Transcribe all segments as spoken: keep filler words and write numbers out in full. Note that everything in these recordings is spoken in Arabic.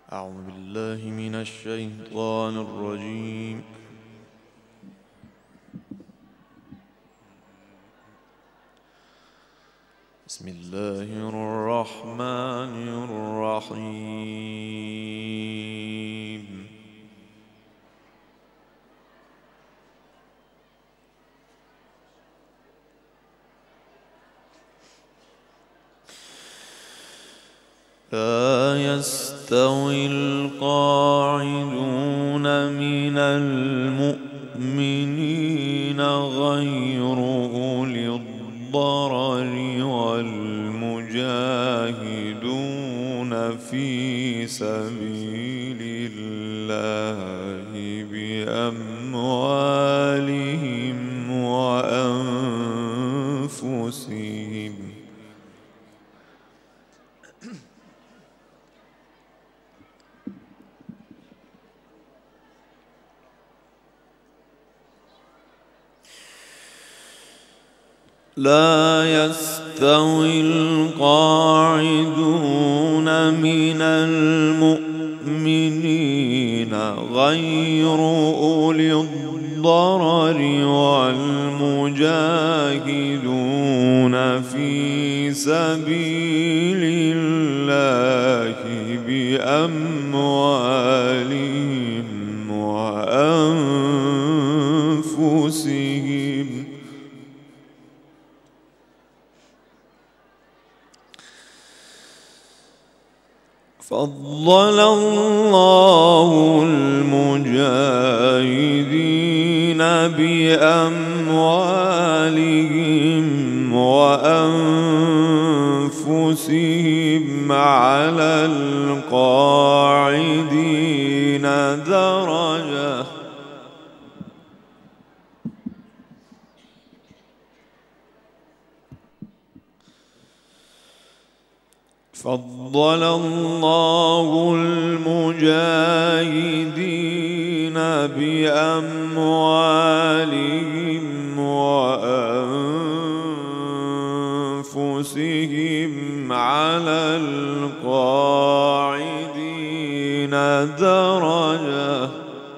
أعوذ بالله من الشيطان الرجيم. بسم الله الرحمن الرحيم. لا يستوي القاعدون من المؤمنين غير أولي الضرر والمجاهدون في سبيل الله بأموالهم وأنفسهم. لا يستوي القاعدون من المؤمنين غير أولي الضرر والمجاهدون في سبيل الله بأموالهم وأنفسهم. فضل الله المجاهدين بأموالهم وأنفسهم على القاعدين درجة. فضل الله المجاهدين بأموالهم وأنفسهم على القاعدين درجة.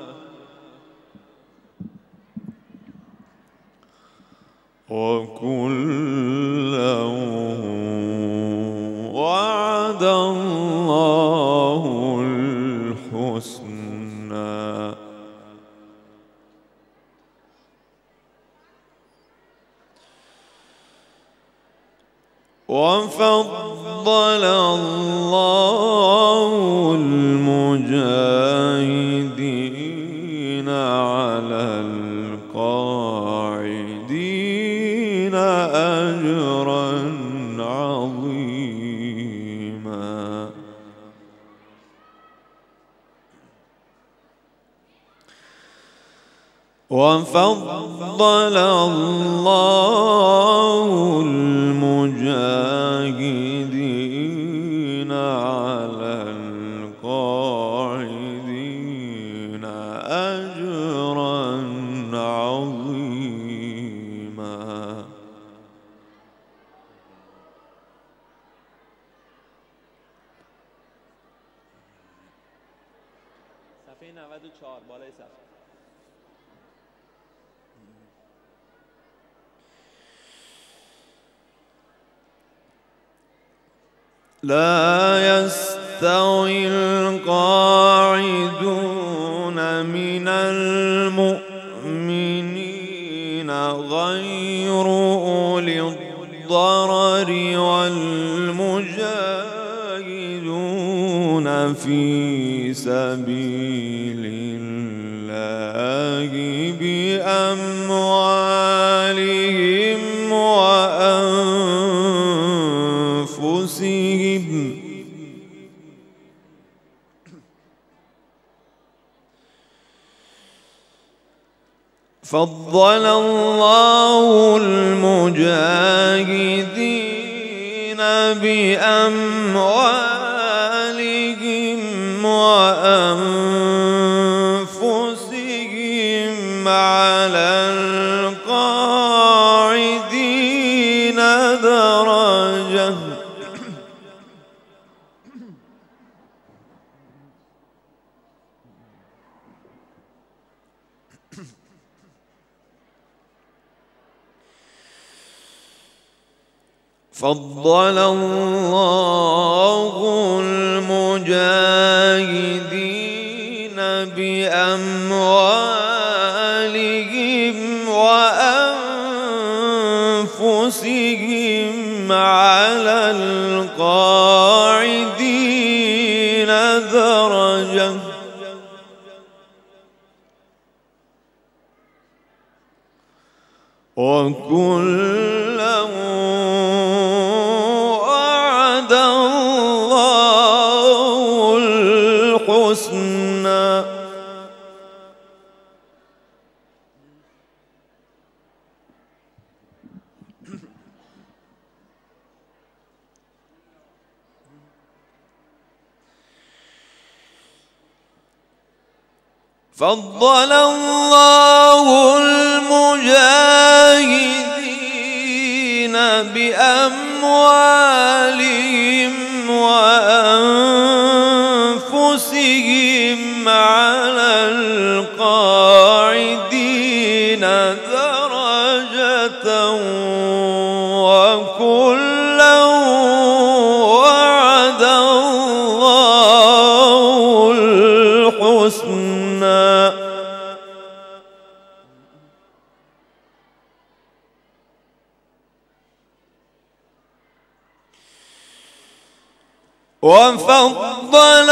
وكلا وعد الله الحسنى. وفضل الله المجاهدين على القاعدين أجرا عظيما. وفضل الله المجاهدين على القاعدين أجرا عظيما. صفحه نود و چهار بالای صفحه. لا يستوي القاعدون من المؤمنين غير أولي الضرر والمجاهدون في سبيل الله بأموالهم وأنفسهم. فضل الله المجاهدين بأموالهم وأنفسهم على القاعدين درجة. فضل الله المجاهدين بأموالهم وأنفسهم على القاعدين درجة وكلا وعد الله الحسنى فضل الله المجاهدين بأموالهم وأنفسهم على القاعدين درجة وكلا وعد الله الحسنى وفضل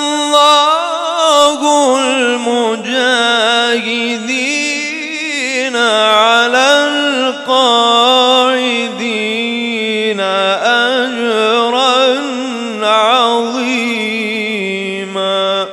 الله المجاهدين على القاعدين أجرا عظيما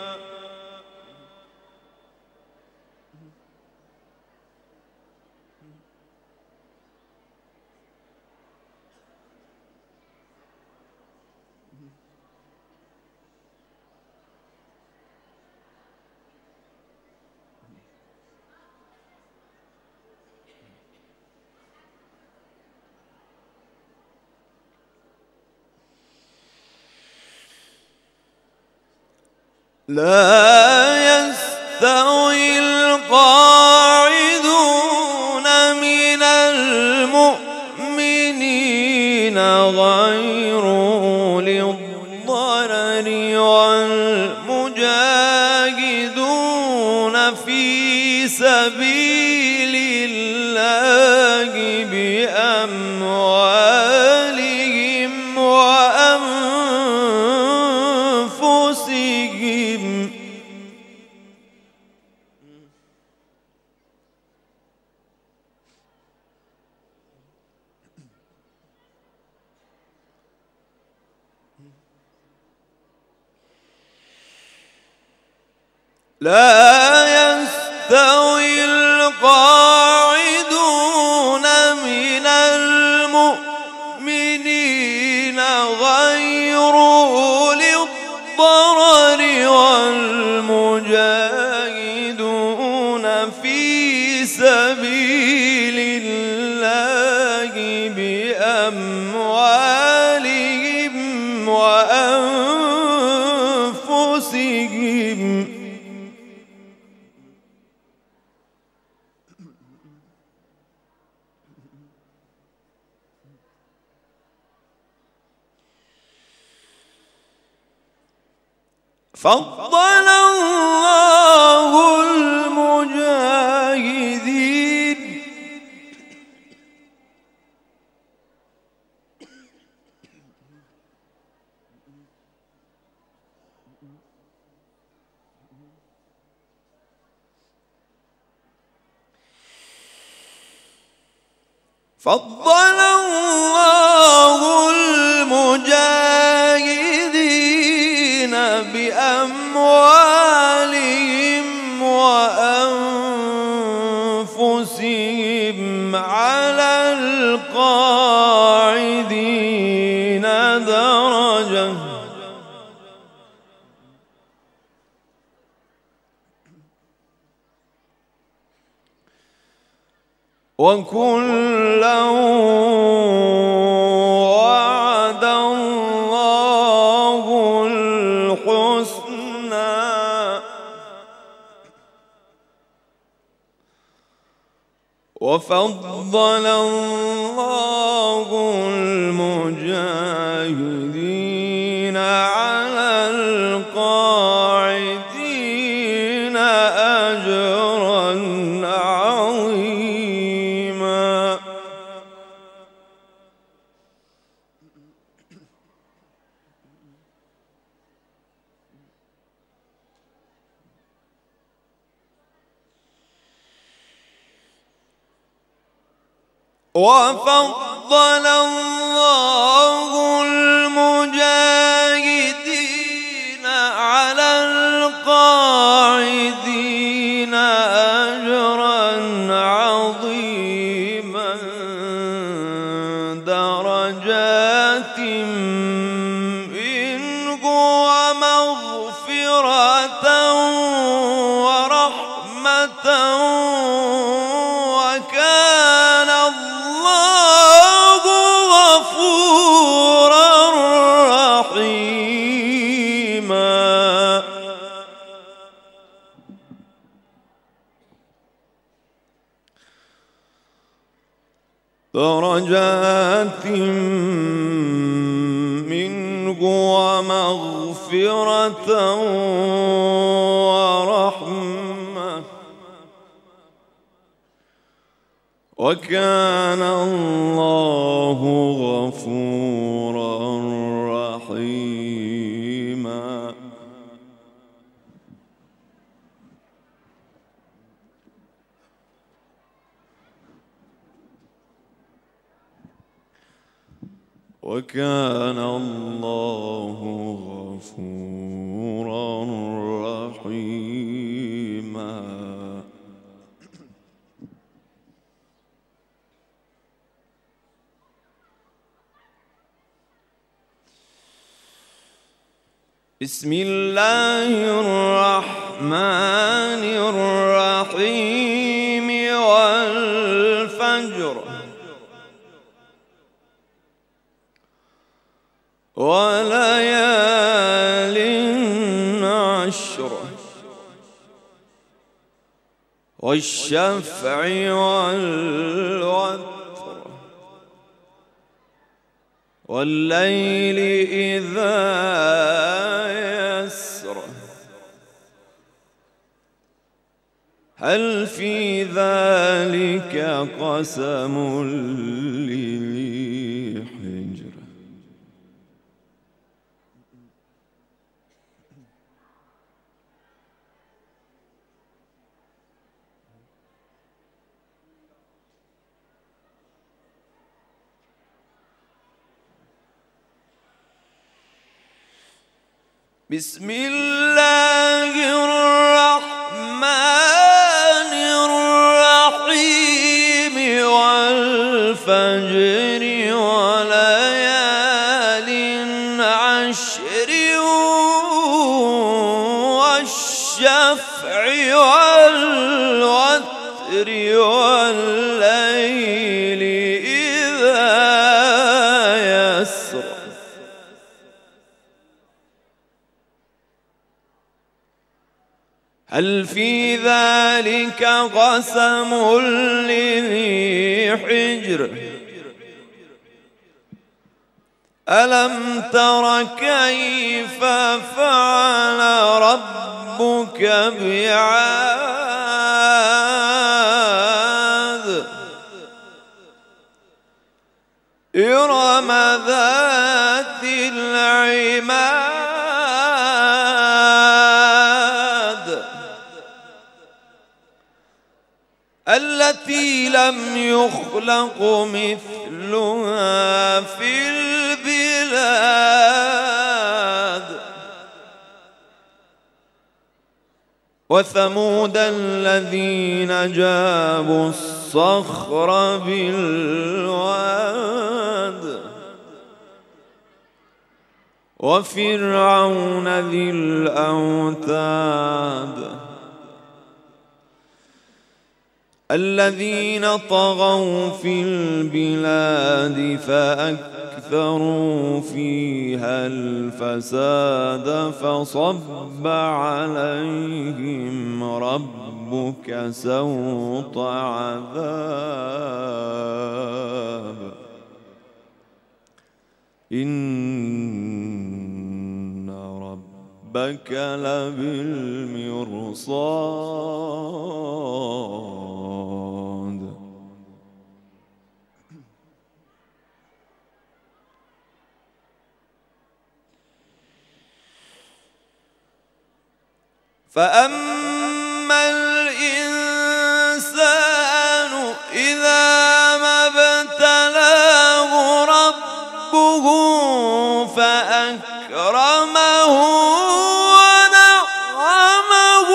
لا يستوي القاعدون من المؤمنين غير أولي الضرر والمجاهدون في سبيل الله بأموالهم وأنفسهم لا يستوي القاعدون من المؤمنين غير أولي الضرر والمجاهدون في سبيل الله بأموالهم وأنفسهم فضل الله المجاهدين فضل الله المجاهدين بأموالهم وأنفسهم على القاعدين درجة وكلا وعد الله الحسنى وفضل الله المجاهدين على القاعدين أجرا عظيما. وفضل الله المجاهدين على القاعدين أجرا عظيما درجات منه ومغفرة ورحمة وكان الله غفورا رحيما. درجات منه ومغفرة ورحمة وكان الله غفورا رحيما. وكان الله غفورا رحيما. بسم الله الرحمن الرحيم والفجر وليال عشر والشفع والوتر والليل إذا يسر هل في ذلك قسم لذي حجر. بسم الله الرحمن الرحيم والفجر وليال عشر والشفع والوتر والليل إذا يسر هل في ذلك قسم لذي حجر. ألم تر كيف فعل ربك بعاد إرم ذات العماد التي لم يخلق مثلها في البلاد وثمود الذين جابوا الصخر بالواد وفرعون ذي الأوتاد الذين طغوا في البلاد فأكثروا فيها الفساد فصب عليهم ربك سوط عذاب إن ربك لبالمرصاد. فأما الإنسان إذا ما ابتلاه ربه فأكرمه ونعمه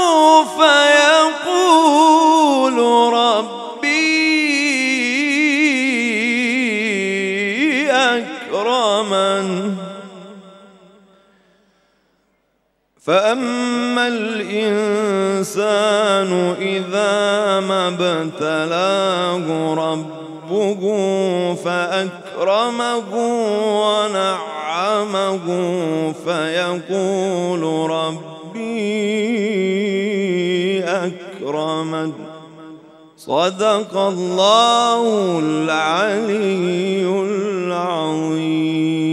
فيقول ربي أكرمن. فأما الإنسان إذا ما ابتلاه ربه فأكرمه ونعمه فيقول ربي أكرمن. صدق الله العلي العظيم.